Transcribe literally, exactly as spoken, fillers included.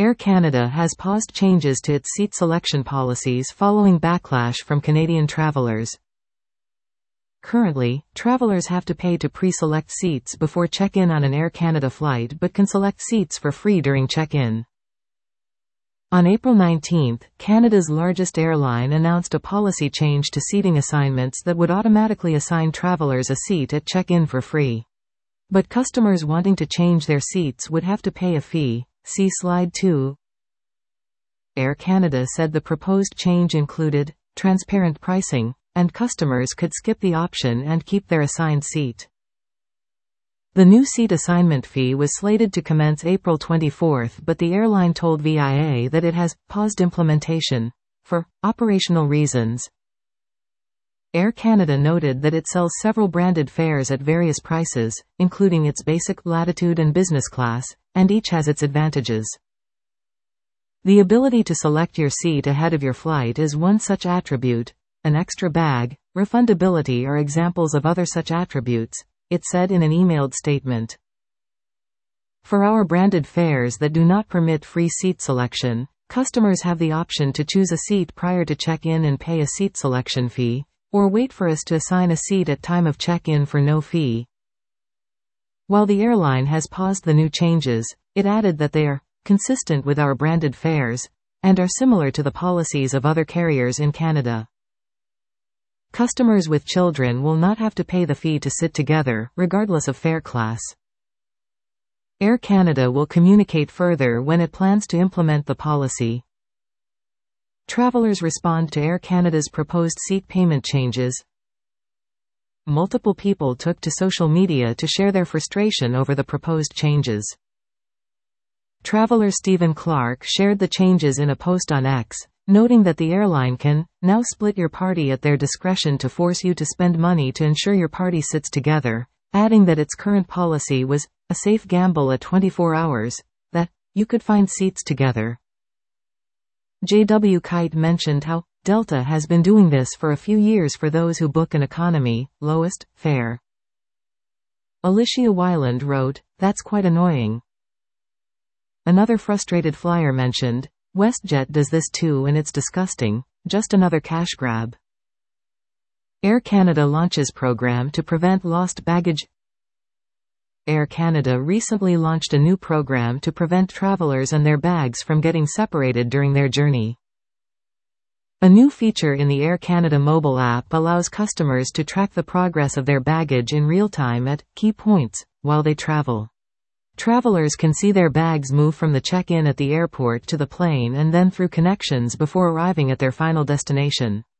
Air Canada has paused changes to its seat selection policies following backlash from Canadian travelers. Currently, travelers have to pay to pre-select seats before check-in on an Air Canada flight but can select seats for free during check-in. On April nineteenth, Canada's largest airline announced a policy change to seating assignments that would automatically assign travelers a seat at check-in for free. But customers wanting to change their seats would have to pay a fee. See slide two. Air Canada said the proposed change included transparent pricing, and customers could skip the option and keep their assigned seat. The new seat assignment fee was slated to commence April twenty-fourth, but the airline told V I A that it has paused implementation for operational reasons. Air Canada noted that it sells several branded fares at various prices, including its basic, latitude and business class, and each has its advantages. The ability to select your seat ahead of your flight is one such attribute. An extra bag, refundability are examples of other such attributes, it said in an emailed statement. For our branded fares that do not permit free seat selection, customers have the option to choose a seat prior to check-in and pay a seat selection fee, or wait for us to assign a seat at time of check-in for no fee. While the airline has paused the new changes, it added that they are consistent with our branded fares and are similar to the policies of other carriers in Canada. Customers with children will not have to pay the fee to sit together, regardless of fare class. Air Canada will communicate further when it plans to implement the policy. Travelers respond to Air Canada's proposed seat payment changes. Multiple people took to social media to share their frustration over the proposed changes. Traveler Stephen Clark shared the changes in a post on X, noting that the airline can now split your party at their discretion to force you to spend money to ensure your party sits together, adding that its current policy was a safe gamble at twenty-four hours, that you could find seats together. J W Kite mentioned how Delta has been doing this for a few years for those who book an economy, lowest fare. Alicia Wyland wrote, "That's quite annoying." Another frustrated flyer mentioned, "WestJet does this too and it's disgusting, just another cash grab." Air Canada launches program to prevent lost baggage. Air Canada recently launched a new program to prevent travelers and their bags from getting separated during their journey. A new feature in the Air Canada mobile app allows customers to track the progress of their baggage in real time at key points while they travel. Travelers can see their bags move from the check-in at the airport to the plane and then through connections before arriving at their final destination.